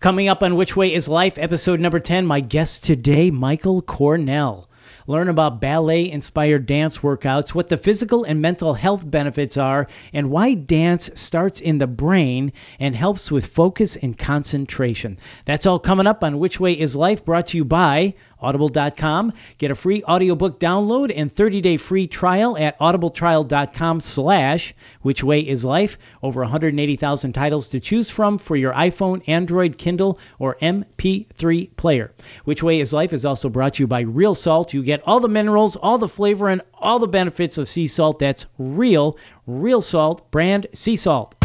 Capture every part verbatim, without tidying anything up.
Coming up on Which Way is Life, episode number ten, my guest today, Michael Cornell. Learn about ballet-inspired dance workouts, what the physical and mental health benefits are, and why dance starts in the brain and helps with focus and concentration. That's all coming up on Which Way is Life, brought to you by Audible dot com. Get a free audiobook download and thirty-day free trial at audibletrial.com slash Which Way is Life. Over one hundred eighty thousand titles to choose from for your iPhone, Android, Kindle, or M P three player. Which Way is Life is also brought to you by Real Salt. You get all the minerals, all the flavor, and all the benefits of sea salt. That's real, real salt, brand sea salt.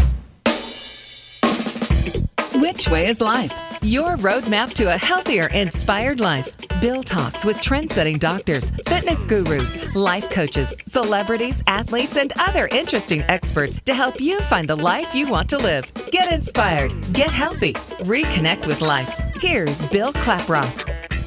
Which Way is Life? Your roadmap to a healthier, inspired life. Bill talks with trend-setting doctors, fitness gurus, life coaches, celebrities, athletes, and other interesting experts to help you find the life you want to live. Get inspired, get healthy, reconnect with life. Here's Bill Klaproth.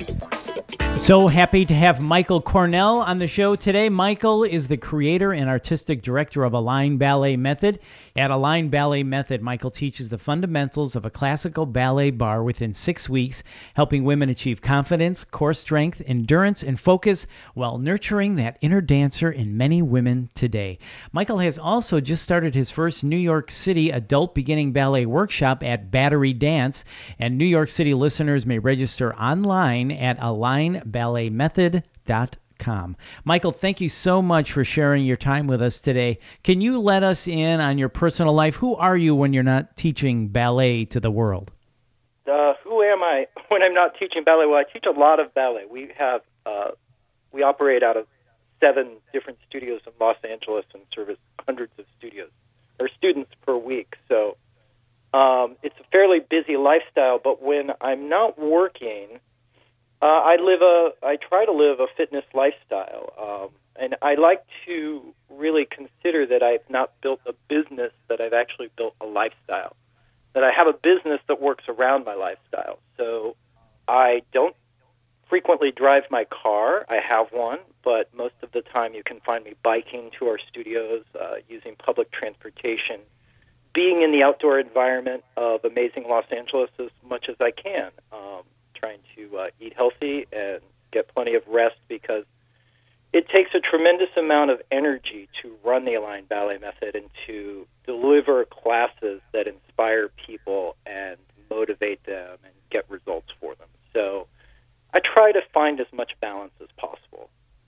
So happy to have Michael Cornell on the show today. Michael is the creator and artistic director of Align Ballet Method. At Align Ballet Method, Michael teaches the fundamentals of a classical ballet bar within six weeks, helping women achieve confidence, core strength, endurance, and focus while nurturing that inner dancer in many women today. Michael has also just started his first New York City adult beginning ballet workshop at Battery Dance, and New York City listeners may register online at align ballet method dot com. Michael, thank you so much for sharing your time with us today. Can you let us in on your personal life? Who are you when you're not teaching ballet to the world? Uh, who am I when I'm not teaching ballet? Well, I teach a lot of ballet. We have uh, we operate out of seven different studios in Los Angeles and service hundreds of studios or students per week. So um, it's a fairly busy lifestyle. But when I'm not working, Uh, I live a. I try to live a fitness lifestyle, um, and I like to really consider that I've not built a business, that I've actually built a lifestyle. That I have a business that works around my lifestyle. So I don't frequently drive my car. I have one, but most of the time you can find me biking to our studios, uh, using public transportation, being in the outdoor environment of amazing Los Angeles as much as I can. Um, trying to uh, eat healthy and get plenty of rest, because it takes a tremendous amount of energy to run the Align Ballet Method and to deliver classes that inspire people and motivate them and get results for them. So I try to find as much balance as possible.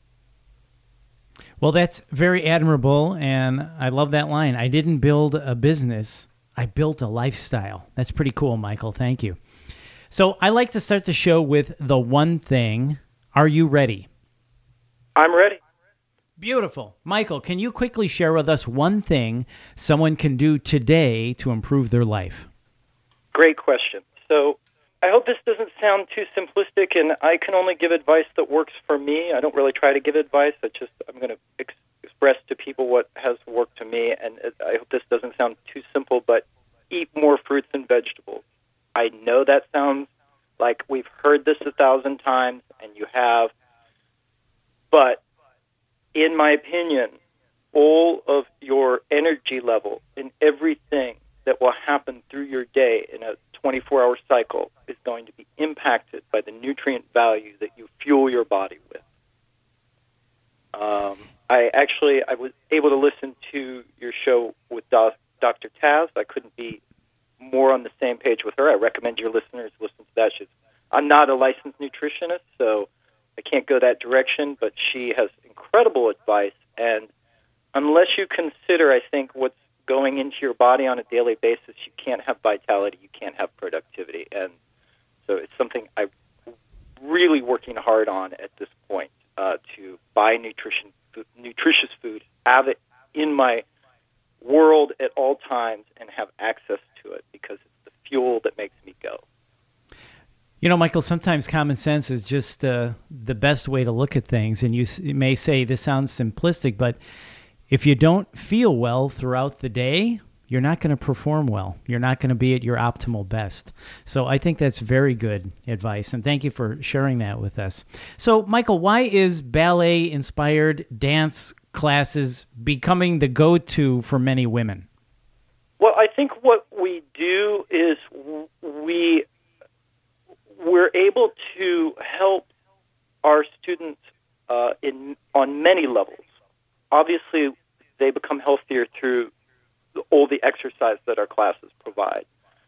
Well, that's very admirable, and I love that line. I didn't build a business, I built a lifestyle. That's pretty cool, Michael. Thank you. So I like to start the show with the one thing. Are you ready? I'm ready. Beautiful. Michael, can you quickly share with us one thing someone can do today to improve their life? Great question. So I hope this doesn't sound too simplistic, and I can only give advice that works for me. I don't really try to give advice. I just, I'm going to ex- express to people what has worked to me, and I hope this doesn't sound too simple, but eat more fruits and vegetables. I know that sounds like we've heard this a thousand times, and you have, but in my opinion, all of your energy level in everything that will happen through your day in a twenty-four hour cycle is going to be impacted by the nutrient value that you fuel your body with. Um, I actually, I was able to listen to your show with Doctor Taz. I couldn't be more on the same page with her. I recommend your listeners listen to that. She's, I'm not a licensed nutritionist, so I can't go that direction, but she has incredible advice, and unless you consider, I think, what's going into your body on a daily basis, you can't have vitality, you can't have productivity, and so it's something I'm really working hard on at this point, uh, to buy nutrition, nutritious food, have it in my world at all times, and have access to it, because it's the fuel that makes me go. You know, Michael, sometimes common sense is just uh, the best way to look at things. And you, s- you may say this sounds simplistic, but if you don't feel well throughout the day, you're not going to perform well. You're not going to be at your optimal best. So I think that's very good advice. And thank you for sharing that with us. So, Michael, why is ballet-inspired dance classes becoming the go-to for many women? Well, I think what we do is we helped our students uh, in on many levels. Obviously, they become healthier through all the exercise that our classes provide.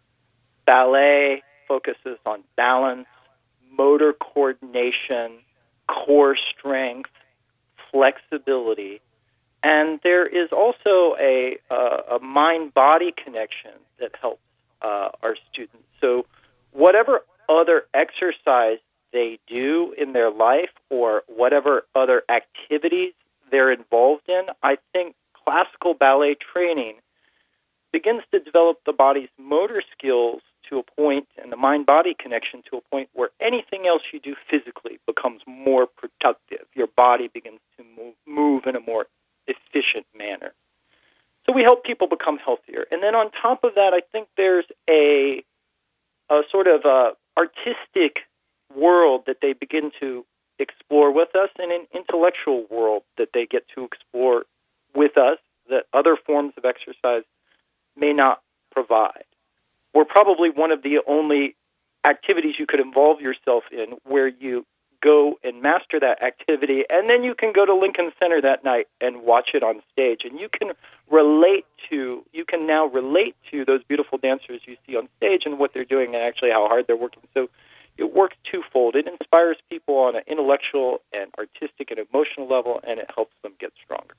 Ballet focuses on balance, motor coordination, core strength, flexibility, and there is also a, uh, a mind-body connection that helps uh, our students. So whatever other exercise they do in their life or whatever other activities they're involved in, I think classical ballet training begins to develop the body's motor skills to a point, and the mind-body connection to a point where anything else you do physically becomes more productive. Your body begins to move, move in a more efficient manner. So we help people become healthier. And then on top of that, I think there's a, a sort of a artistic world that they begin to explore with us, and an intellectual world that they get to explore with us that other forms of exercise may not provide. We're probably one of the only activities you could involve yourself in where you go and master that activity, and then you can go to Lincoln Center that night and watch it on stage, and you can relate to, you can now relate to those beautiful dancers you see on stage and what they're doing and actually how hard they're working. So it works twofold. It inspires people on an intellectual and artistic and emotional level, and it helps them get stronger.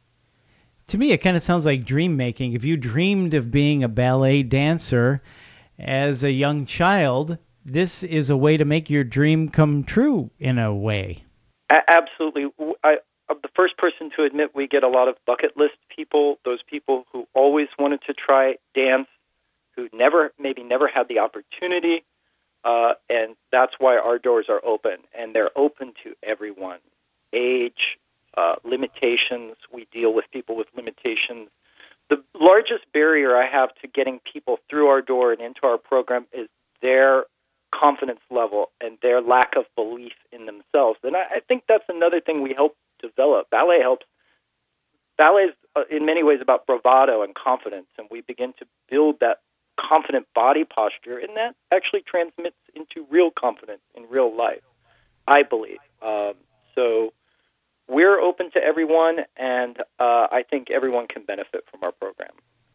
To me, it kind of sounds like dream making. If you dreamed of being a ballet dancer as a young child, this is a way to make your dream come true in a way. A- absolutely. I, I'm the first person to admit we get a lot of bucket list people, those people who always wanted to try dance, who never, maybe never had the opportunity, uh, and that's why our doors are open, and they're open to everyone. Age, Uh, limitations. We deal with people with limitations. The largest barrier I have to getting people through our door and into our program is their confidence level and their lack of belief in themselves. And I, I think that's another thing we help develop. Ballet helps. Ballet is uh, in many ways about bravado and confidence, and we begin to build that confident body posture, and that actually transmits into real confidence in real life, I believe. Um, so We're open to everyone, and uh, I think everyone can benefit from our program.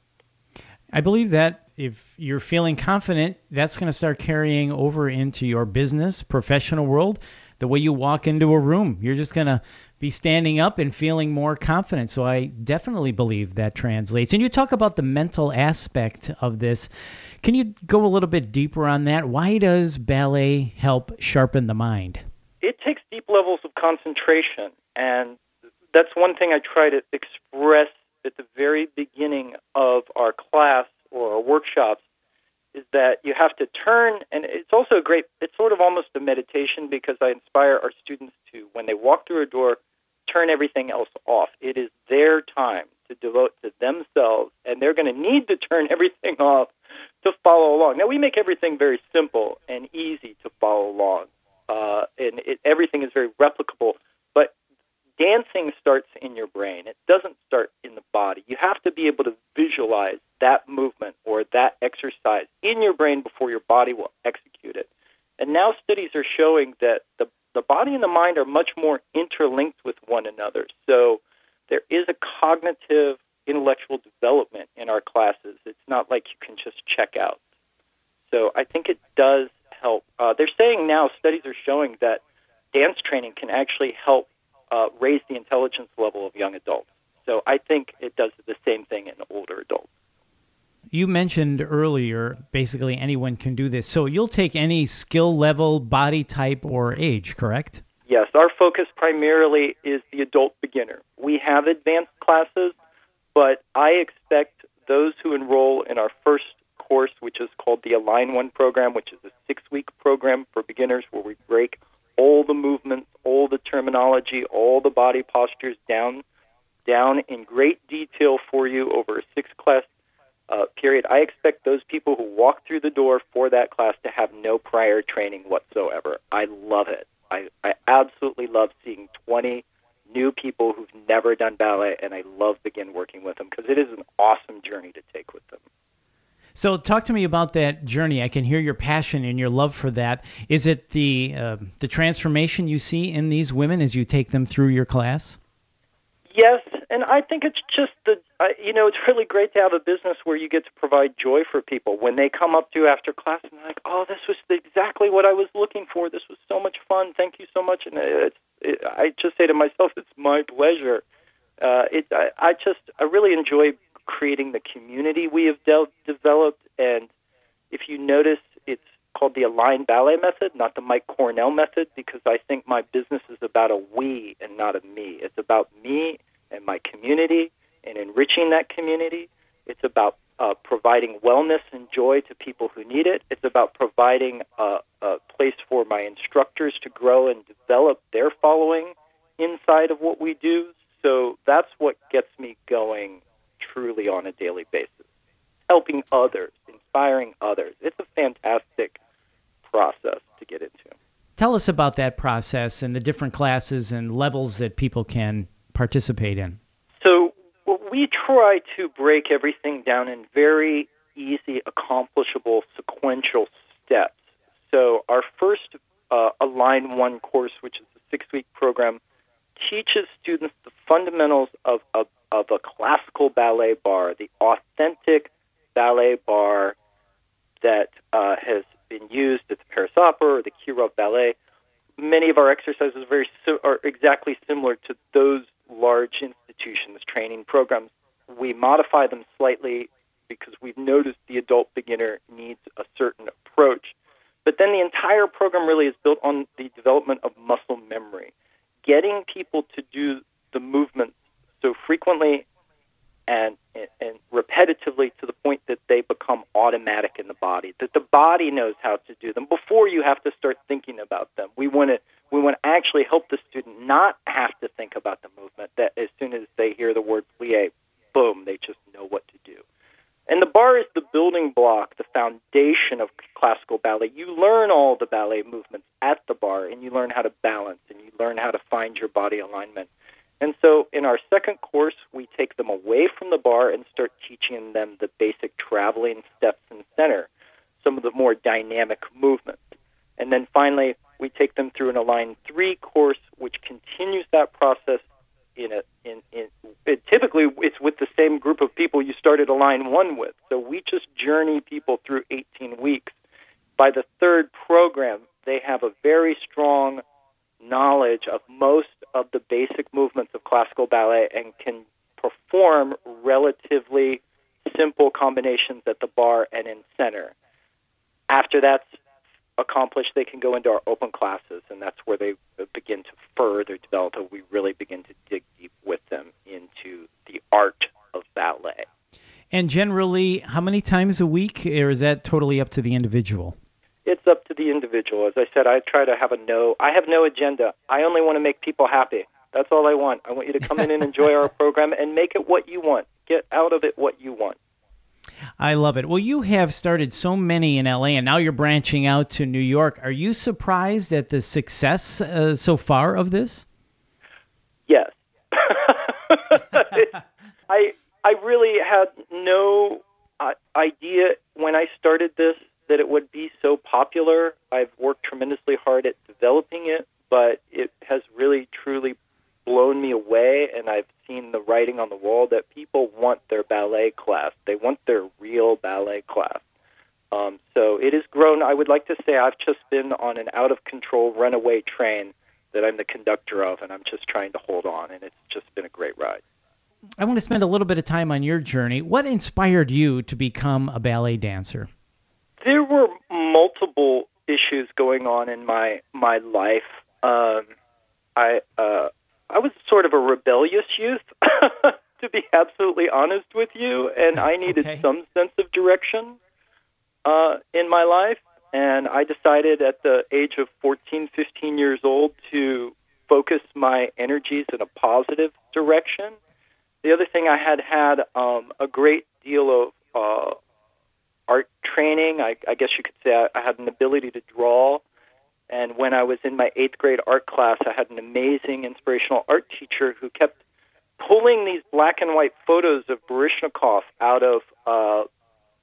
I believe that if you're feeling confident, that's going to start carrying over into your business, professional world, the way you walk into a room. You're just going to be standing up and feeling more confident. So I definitely believe that translates. And you talk about the mental aspect of this. Can you go a little bit deeper on that? Why does ballet help sharpen the mind? It takes deep levels of concentration, and that's one thing I try to express at the very beginning of our class or our workshops, is that you have to turn, and it's also a great, it's sort of almost a meditation, because I inspire our students to, when they walk through a door, turn everything else off. It is their time to devote to themselves, and they're going to need to turn everything off to follow along. Now, we make everything very simple and easy to follow along. Uh, and it, everything is very replicable, but dancing starts in your brain. It doesn't start in the body. You have to be able to visualize that movement or that exercise in your brain before your body will execute it. And now studies are showing that the, the body and the mind are much more interlinked with one another. So there is a cognitive, intellectual development in our classes. It's not like you can just check out. So I think it does help. Uh, they're saying now, studies are showing that dance training can actually help uh, raise the intelligence level of young adults. So I think it does the same thing in older adults. You mentioned earlier, basically anyone can do this. So you'll take any skill level, body type, or age, correct? Yes, our focus primarily is the adult beginner. We have advanced classes, but I expect those who enroll in our first course, which is called the Align One program, which is a six-week program for beginners where we break all the movements, all the terminology, all the body postures down, down in great detail for you over a six-class uh, period. I expect those people who walk through the door for that class to have no prior training whatsoever. I love it. I, I absolutely love seeing twenty new people who've never done ballet, and I love begin working with them because it is an awesome journey to take with them. So talk to me about that journey. I can hear your passion and your love for that. Is it the uh, the transformation you see in these women as you take them through your class? Yes, and I think it's just the, uh, you know, it's really great to have a business where you get to provide joy for people. When they come up to you after class and they're like, oh, this was exactly what I was looking for. This was so much fun. Thank you so much. And it's, it, I just say to myself, it's my pleasure. Uh, it, I, I just, I really enjoy creating the community we have de- developed. And if you notice, it's called the Align Ballet Method, not the Mike Cornell Method, because I think my business is about a we and not a me. It's about me and my community and enriching that community. It's about uh, providing wellness and joy to people who need it. It's about providing a, a place for my instructors to grow and develop their following inside of what we do. So that's what gets me going truly on a daily basis. Helping others, inspiring others. It's a fantastic process to get into. Tell us about that process and the different classes and levels that people can participate in. So well, we try to break everything down in very easy, accomplishable, sequential steps. So our first uh, Align One course, which is a six-week program, teaches students the fundamentals of, of, of a classical ballet bar, the authentic ballet bar that uh, has been used at the Paris Opera or the Kirov Ballet. Many of our exercises are, very, are exactly similar to those large institutions' training programs. We modify them slightly because we've noticed the adult beginner needs a certain approach. But then the entire program really is built on the development of muscle memory, getting people to do the movements so frequently and, and, and repetitively to the point that they become automatic in the body, that the body knows how to do them before you have to start thinking about them. We want to we want to actually help the student not have to think about the movement, that as soon as they hear the word plie, boom, they just know what to do. And the bar is the building block, the foundation of classical ballet. You learn all the ballet movements at the bar, and you learn how to balance, and you learn how to find your body alignment. And so in our second course, we take them away from the bar and start teaching them the basic traveling steps and center, some of the more dynamic movements. And then finally, we take them through an Align three course, which continues that process in a in, in it, typically it's with the same group of people you started Align one with. So we just journey people through eighteen weeks. By the third program, they have a very strong knowledge of most of the basic movements of classical ballet and can perform relatively simple combinations at the bar and in center. After that's accomplished, they can go into our open classes, and that's where they begin to further develop. We really begin to dig deep with them into the art of ballet. And generally, how many times a week, or is that totally up to the individual? It's up to the individual. As I said, I try to have a no, I have no agenda. I only want to make people happy. That's all I want. I want you to come in and enjoy our program and make it what you want. Get out of it what you want. I love it. Well, you have started so many in L A, and now you're branching out to New York. Are you surprised at the success uh, so far of this? Yes. I I really had no uh, idea when I started this that it would be so popular. I've worked tremendously hard at developing it, but it has really, truly blown me away, and I've seen the writing on the wall that people want their ballet class. They want their real ballet class. Um, so it has grown. I would like to say I've just been on an out-of-control runaway train that I'm the conductor of, and I'm just trying to hold on, and it's just been a great ride. I want to spend a little bit of time on your journey. What inspired you to become a ballet dancer? There were multiple issues going on in my my life. Um, I uh, I was sort of a rebellious youth, to be absolutely honest with you, and I needed okay. some sense of direction uh, in my life. And I decided at the age of fourteen, fifteen years old to focus my energies in a positive direction. The other thing, I had had um, a great deal of uh, art training. I, I guess you could say I, I had an ability to draw. And when I was in my eighth grade art class, I had an amazing inspirational art teacher who kept pulling these black and white photos of Baryshnikov out of uh,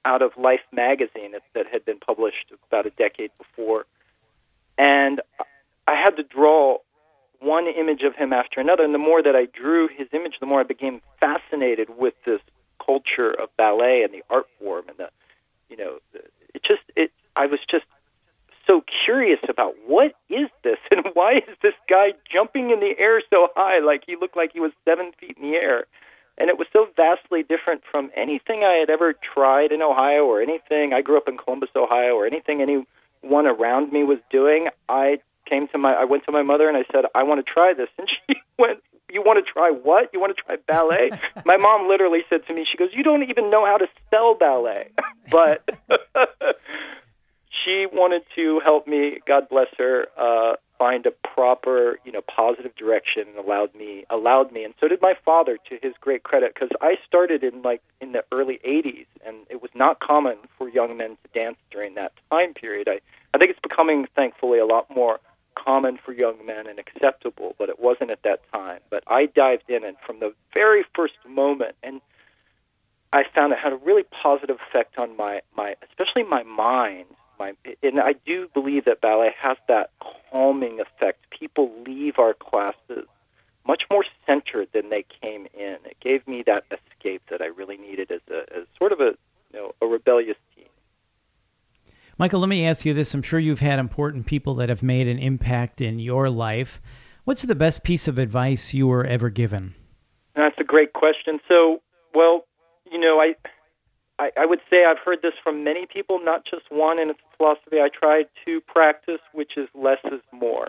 out of Life magazine that, that had been published about a decade before. And I had to draw one image of him after another, and the more that I drew his image, the more I became fascinated with this culture of ballet and the art form, and the, you know, it just, it. I was just so curious about what is this, and why is this guy jumping in the air so high, like he looked like he was seven feet in the air, and it was so vastly different from anything I had ever tried in Ohio or anything. I grew up in Columbus, Ohio, or anything anyone around me was doing. I came to my, I went to my mother and I said, I want to try this. And she went, you want to try what? You want to try ballet? My mom literally said to me, she goes, you don't even know how to spell ballet. But she wanted to help me, God bless her, uh, find a proper, you know, positive direction, and allowed me, allowed me. And so did my father, to his great credit, because I started in like in the early eighties, and it was not common for young men to dance during that time period. I, I think it's becoming, thankfully, a lot more common for young men and acceptable, but it wasn't at that time. But I dived in, and from the very first moment, and I found it had a really positive effect on my, my especially my mind. My, and I do believe that ballet has that calming effect. People leave our classes much more centered than they came in. It gave me that escape that I really needed as a as sort of a you know a rebellious teen. Michael, let me ask you this. I'm sure you've had important people that have made an impact in your life. What's the best piece of advice you were ever given? That's a great question. So, well, you know, I, I, I would say I've heard this from many people, not just one, and it's a philosophy I tried to practice, which is less is more.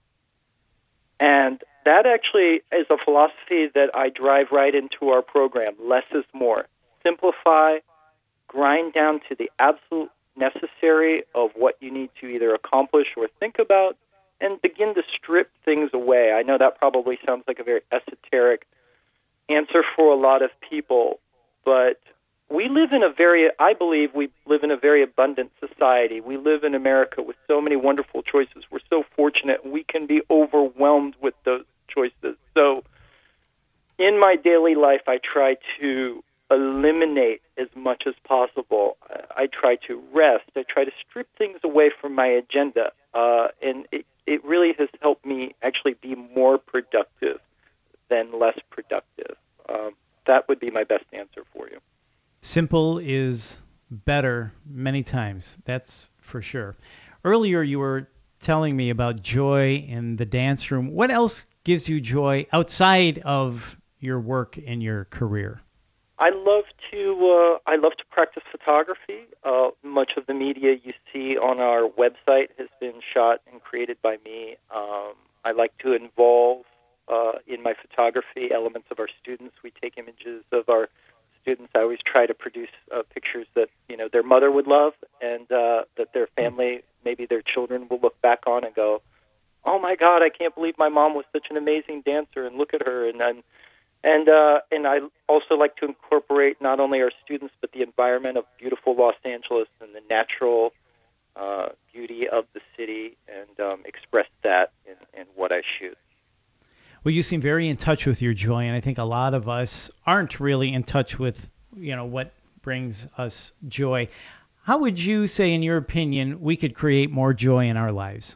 And that actually is a philosophy that I drive right into our program. Less is more. Simplify, grind down to the absolute necessary of what you need to either accomplish or think about, and begin to strip things away. I know that probably sounds like a very esoteric answer for a lot of people, but we live in a very, I believe we live in a very abundant society. We live in America with so many wonderful choices. We're so fortunate. We can be overwhelmed with those choices. So in my daily life, I try to eliminate as much as possible. I try to rest. I try to strip things away from my agenda. Uh, and it, it really has helped me actually be more productive than less productive. Um, that would be my best answer for you. Simple is better many times. That's for sure. Earlier, you were telling me about joy in the dance room. What else gives you joy outside of your work and your career? I love to uh, I love to practice photography. Uh, much of the media you see on our website has been shot and created by me. Um, I like to involve uh, in my photography elements of our students. We take images of our students. I always try to produce uh, pictures that you know their mother would love, and uh, that their family, maybe their children, will look back on and go, "Oh my God, I can't believe my mom was such an amazing dancer, and look at her." And and and, uh, and I also like to incorporate not only our students but the environment of beautiful Los Angeles and the natural uh, beauty of the city, and um, express that in, in what I shoot. Well, you seem very in touch with your joy, and I think a lot of us aren't really in touch with, you know, what brings us joy. How would you say, in your opinion, we could create more joy in our lives?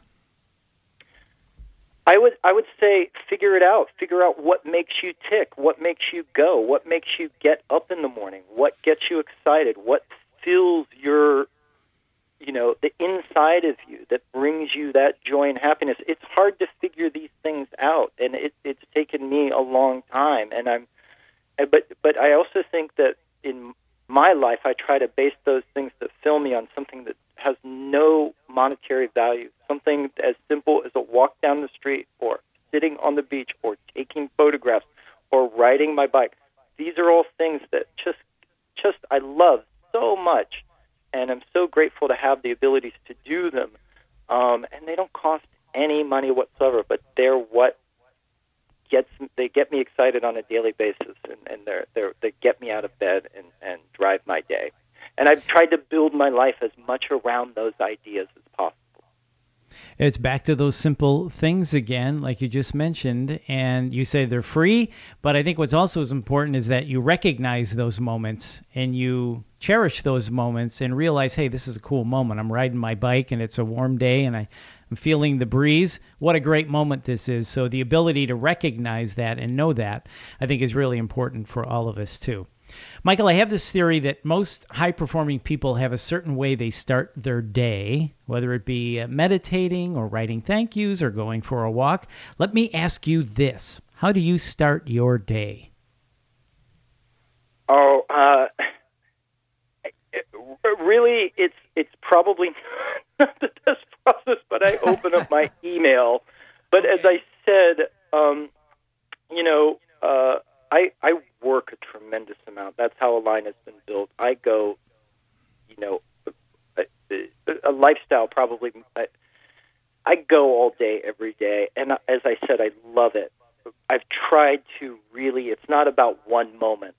I would I would say figure it out. Figure out what makes you tick, what makes you go, what makes you get up in the morning, what gets you excited, what fills your, you know, the inside of you that brings you that joy and happiness. It's hard to figure these things out, and it, it's taken me a long time. And I'm, but but I also think that in my life, I try to base those things that fill me on something that has no monetary value, something as simple as a walk down the street, or sitting on the beach, or taking photographs, or riding my bike. These are all things that just, just I love so much, and I'm so grateful to have the abilities to do them. Um, and they don't cost any money whatsoever, but they're what gets they get me excited on a daily basis, and, and they're, they're, they get me out of bed and, and drive my day. And I've tried to build my life as much around those ideas as possible. It's back to those simple things again, like you just mentioned, and you say they're free, but I think what's also as important is that you recognize those moments and you cherish those moments and realize, hey, this is a cool moment. I'm riding my bike and it's a warm day and I, I'm feeling the breeze. What a great moment this is. So the ability to recognize that and know that, I think, is really important for all of us too. Michael, I have this theory that most high-performing people have a certain way they start their day, whether it be meditating or writing thank yous or going for a walk. Let me ask you this. How do you start your day? Oh, uh, it, really, it's it's probably not the best process, but I open up my email. But as I said, um, you know, uh, I, I work a tremendous amount. That's how Align has been built. I go, you know, a, a, a lifestyle probably. I, I go all day, every day, and as I said, I love it. I've tried to really. It's not about one moment.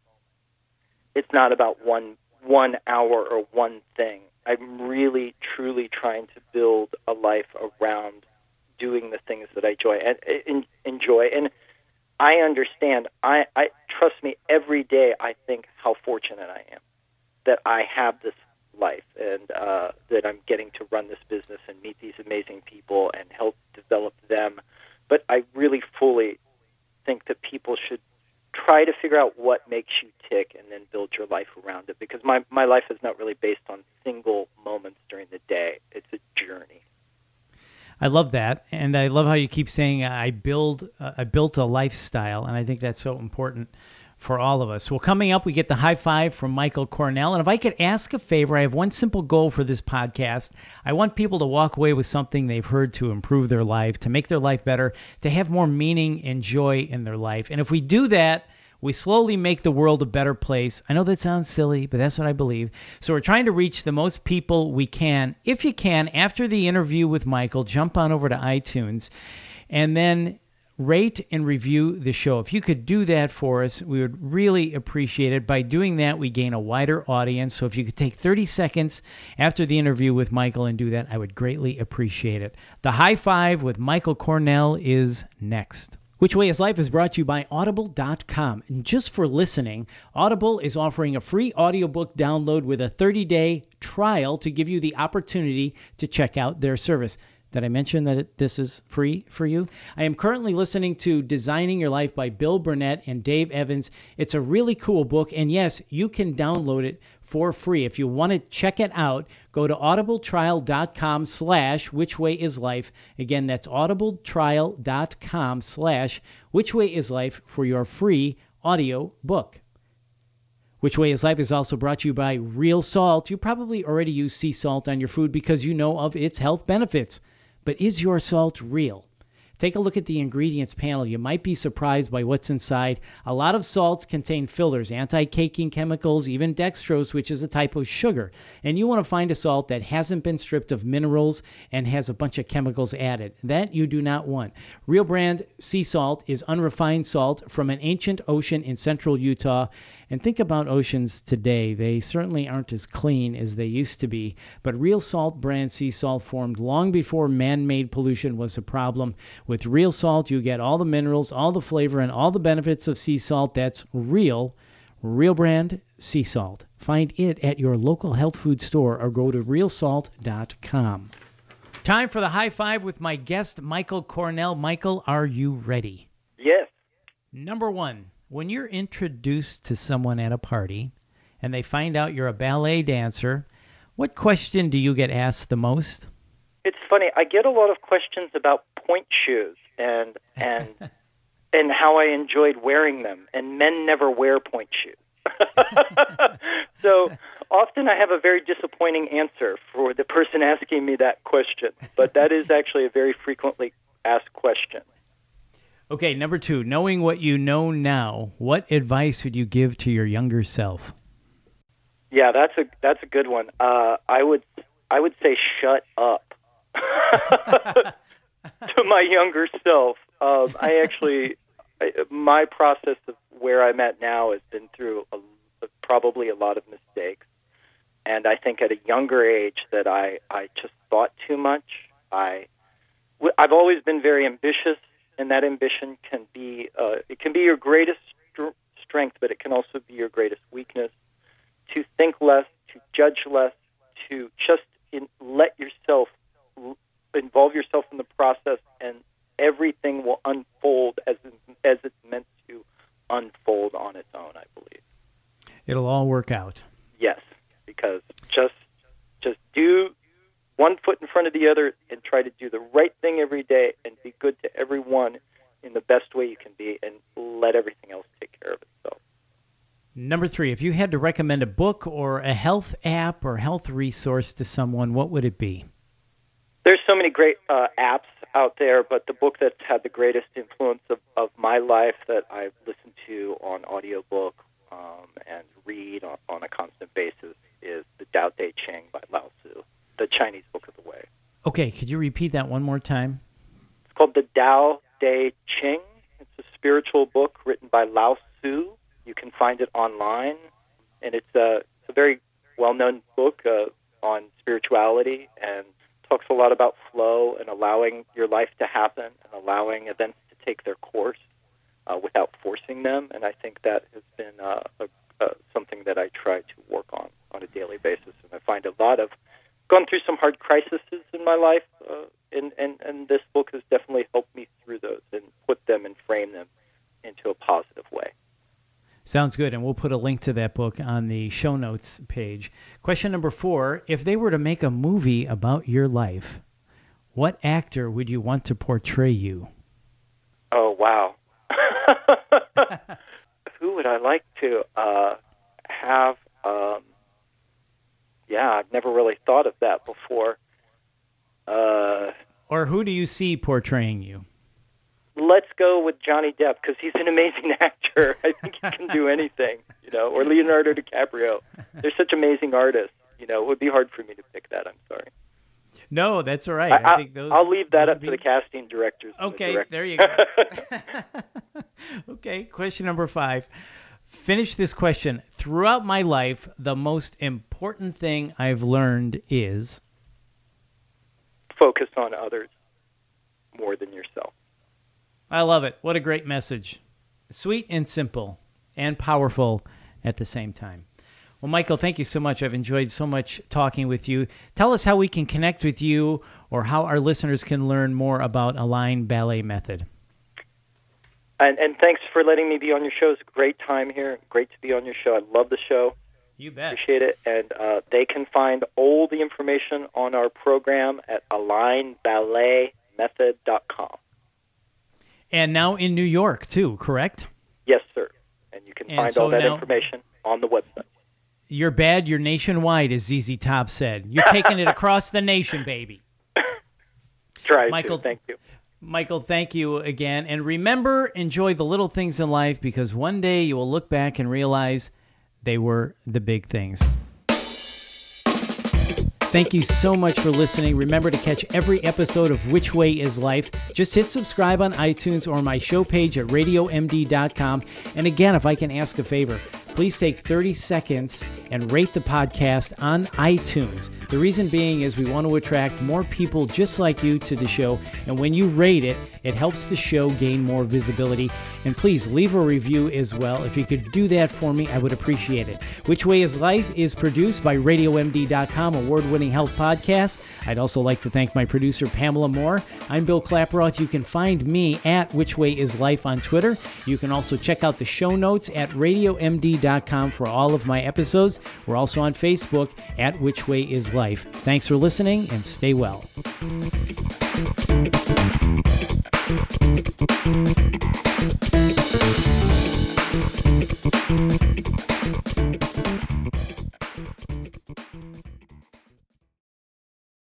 It's not about one one hour or one thing. I'm really, truly trying to build a life around doing the things that I enjoy and, and enjoy and. I understand. I, I trust me. Every day, I think how fortunate I am that I have this life and uh, that I'm getting to run this business and meet these amazing people and help develop them. But I really fully think that people should try to figure out what makes you tick and then build your life around it. Because my my life is not really based on single moments during the day. It's a journey. I love that, and I love how you keep saying I build, uh, I built a lifestyle, and I think that's so important for all of us. Well, coming up, we get the high five from Michael Cornell, and if I could ask a favor, I have one simple goal for this podcast. I want people to walk away with something they've heard to improve their life, to make their life better, to have more meaning and joy in their life, and if we do that, we slowly make the world a better place. I know that sounds silly, but that's what I believe. So we're trying to reach the most people we can. If you can, after the interview with Michael, jump on over to iTunes and then rate and review the show. If you could do that for us, we would really appreciate it. By doing that, we gain a wider audience. So if you could take thirty seconds after the interview with Michael and do that, I would greatly appreciate it. The High Five with Michael Cornell is next. Which Way is Life is brought to you by Audible dot com. And just for listening, Audible is offering a free audiobook download with a thirty-day trial to give you the opportunity to check out their service. Did I mention that it, this is free for you? I am currently listening to Designing Your Life by Bill Burnett and Dave Evans. It's a really cool book, and yes, you can download it for free. If you want to check it out, go to audibletrial.com slash which way is life. Again, that's audibletrial.com slash which way is life for your free audio book. Which Way is Life is also brought to you by Real Salt. You probably already use sea salt on your food because you know of its health benefits. But is your salt real? Take a look at the ingredients panel. You might be surprised by what's inside. A lot of salts contain fillers, anti-caking chemicals, even dextrose, which is a type of sugar. And you want to find a salt that hasn't been stripped of minerals and has a bunch of chemicals added. That you do not want. Real Brand Sea Salt is unrefined salt from an ancient ocean in central Utah. And think about oceans today. They certainly aren't as clean as they used to be. But Real Salt brand sea salt formed long before man-made pollution was a problem. With Real Salt, you get all the minerals, all the flavor, and all the benefits of sea salt. That's real, Real Brand Sea Salt. Find it at your local health food store or go to real salt dot com. Time for the high five with my guest, Michael Cornell. Michael, are you ready? Yes. Number one, when you're introduced to someone at a party and they find out you're a ballet dancer, what question do you get asked the most? It's funny. I get a lot of questions about point shoes and and and how I enjoyed wearing them. And men never wear point shoes. So often I have a very disappointing answer for the person asking me that question. But that is actually a very frequently asked question. Okay, number two, knowing what you know now, what advice would you give to your younger self? Yeah, that's a that's a good one. Uh, I would I would say shut up to my younger self. Um, I actually, I, my process of where I'm at now has been through a, probably a lot of mistakes, and I think at a younger age that I I just thought too much. I I've always been very ambitious, and that ambition can be uh, it can be your greatest st- strength, but it can also be your greatest weakness. To think less, to judge less, to just in, let yourself involve yourself in the process, and everything will unfold as as it's meant to unfold on its own, I believe. It'll all work out. Yes, because just just do one foot in front of the other and try to do the right thing every day and be good to everyone in the best way you can be, and let everything else take care of itself. Number three, if you had to recommend a book or a health app or health resource to someone, what would it be? There's so many great uh, apps out there, but the book that's had the greatest influence of, of my life that I listen to on audiobook um, and read on, on a constant basis is The Tao Te Ching by Lao Tzu, the Chinese Book of the Way. Okay, could you repeat that one more time? It's called The Tao Te Ching. It's a spiritual book written by Lao Tzu. You can find it online, and it's a, it's a very well-known book uh, on spirituality, and talks a lot about flow and allowing your life to happen and allowing events to take their course uh, without forcing them. And I think that has been uh, a, uh, something that I try to work on on a daily basis. And I find a lot of gone through some hard crises in my life, uh, and, and, and this book has definitely helped me through those and put them and frame them into a positive way. Sounds good, and we'll put a link to that book on the show notes page. Question number four, if they were to make a movie about your life, what actor would you want to portray you? Oh, wow. Who would I like to uh, have? Um, yeah, I've never really thought of that before. Uh, or who do you see portraying you? Let's go with Johnny Depp, because he's an amazing actor. I think he can do anything, you know, or Leonardo DiCaprio. They're such amazing artists. You know, it would be hard for me to pick that. I'm sorry. No, that's all right. I, I think those. I'll leave that up be... to the casting directors. Okay, the there you go. Okay, question number five. Finish this question. Throughout my life, the most important thing I've learned is? Focus on others more than yourself. I love it. What a great message. Sweet and simple and powerful at the same time. Well, Michael, thank you so much. I've enjoyed so much talking with you. Tell us how we can connect with you or how our listeners can learn more about Align Ballet Method. And, and thanks for letting me be on your show. It's a great time here. Great to be on your show. I love the show. You bet. Appreciate it. And uh, they can find all the information on our program at align ballet method dot com. And now in New York, too, correct? Yes, sir. And you can and find so all that now, information on the website. You're bad, you're nationwide, as Z Z Top said. You're taking it across the nation, baby. Try Michael, to. Thank you. Michael, thank you again. And remember, enjoy the little things in life, because one day you will look back and realize they were the big things. Thank you so much for listening. Remember to catch every episode of Which Way is Life. Just hit subscribe on iTunes or my show page at radio m d dot com. And again, if I can ask a favor, please take thirty seconds and rate the podcast on iTunes. The reason being is we want to attract more people just like you to the show. And when you rate it, it helps the show gain more visibility. And please leave a review as well. If you could do that for me, I would appreciate it. Which Way is Life is produced by radio m d dot com, award-winning health podcast. I'd also like to thank my producer, Pamela Moore. I'm Bill Klaproth. You can find me at Which Way is Life on Twitter. You can also check out the show notes at radio m d dot com for all of my episodes. We're also on Facebook at Which Way is Life. Thanks for listening and stay well. Thank you.